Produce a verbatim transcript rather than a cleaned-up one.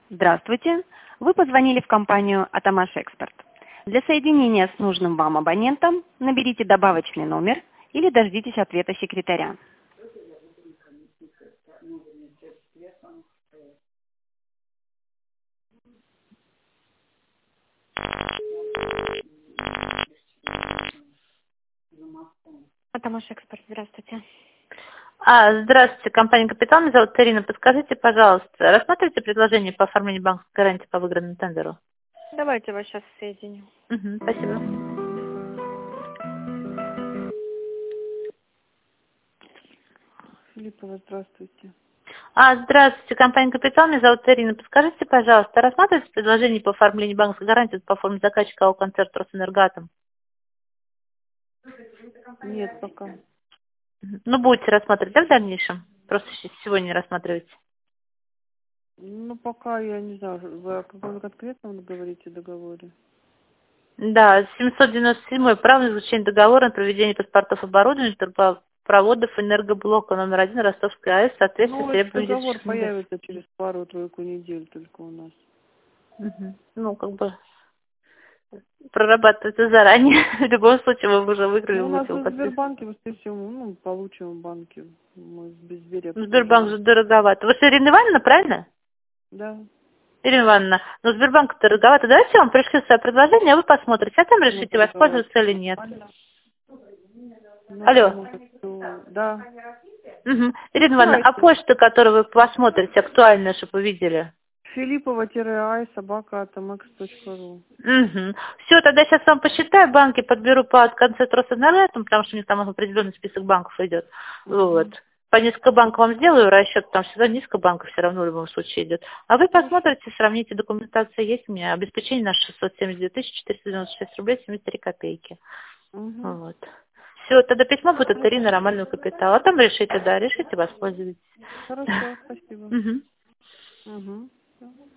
Здравствуйте. Вы позвонили в компанию «Атамаш Экспорт». Для соединения с нужным вам абонентом наберите добавочный номер или дождитесь ответа секретаря. «Атамаш Экспорт», здравствуйте. А, здравствуйте, компания «Капитал», меня зовут Ирина. Подскажите, пожалуйста, рассматриваете предложение по оформлению банковской гарантии по выигранному тендеру? Давайте вас сейчас соединю. Угу, спасибо. Филиппова, здравствуйте. А, здравствуйте, компания «Капитал», меня зовут Ирина. Подскажите, пожалуйста, рассматриваете предложение по оформлению банковской гарантии по форме заказчика АО «Концерт Росэнергатом»? Нет, пока. Мгм. Ну, будете рассматривать, да, в дальнейшем? Просто щ- сегодня не рассматриваете. Ну, пока я не знаю, вы о каком конкретном говорите договоре? Да, семьсот девяносто седьмой. Право на заключение договора на проведение паспортов оборудования, трубопроводов энергоблока номер один Ростовской АЭС в соответствии с Ну, этот требованиями договор действующих НДС. появится через пару-тройку недель только у нас. Мгм. Ну, как бы прорабатывается заранее. В любом случае, вы уже выиграли, Ну, у вы нас будете его в подписывать. Сбербанке, мы, скорее всего, ну, получим в банке. Мы с Безберия Ну, Сбербанк обслуживаем. же дороговато. Вы же Ирина Ивановна, правильно? Да. Ирина Ивановна, ну Сбербанк дороговато. Давайте я вам пришлю свое предложение, а вы посмотрите, а там Ну, решите, тогда воспользоваться или нет. нормально. Ну, Алло. потому что, да. Угу. Ирина Ивановна, а Присылайте. почта, которую вы посмотрите, актуальная, чтобы вы видели? Филиппова-ай собака атомэкс точка ру. Угу. Все, тогда сейчас вам посчитаю, банки подберу по концу Росэнергатом, потому что у них там определенный список банков идет. Вот. Угу. По несколько банков вам сделаю расчет, потому что всегда несколько банков все равно в любом случае идет. А вы Хорошо. посмотрите, сравните, документация есть у меня, обеспечение на шестьсот семьдесят две тысячи четыреста девяносто шесть рублей семьдесят три копейки. Угу. Вот. Все, тогда письмо будет от Хорошо. Ирины Романовой Капитал. А там решите, да, решите, воспользуйтесь. Хорошо, спасибо. Угу. Угу.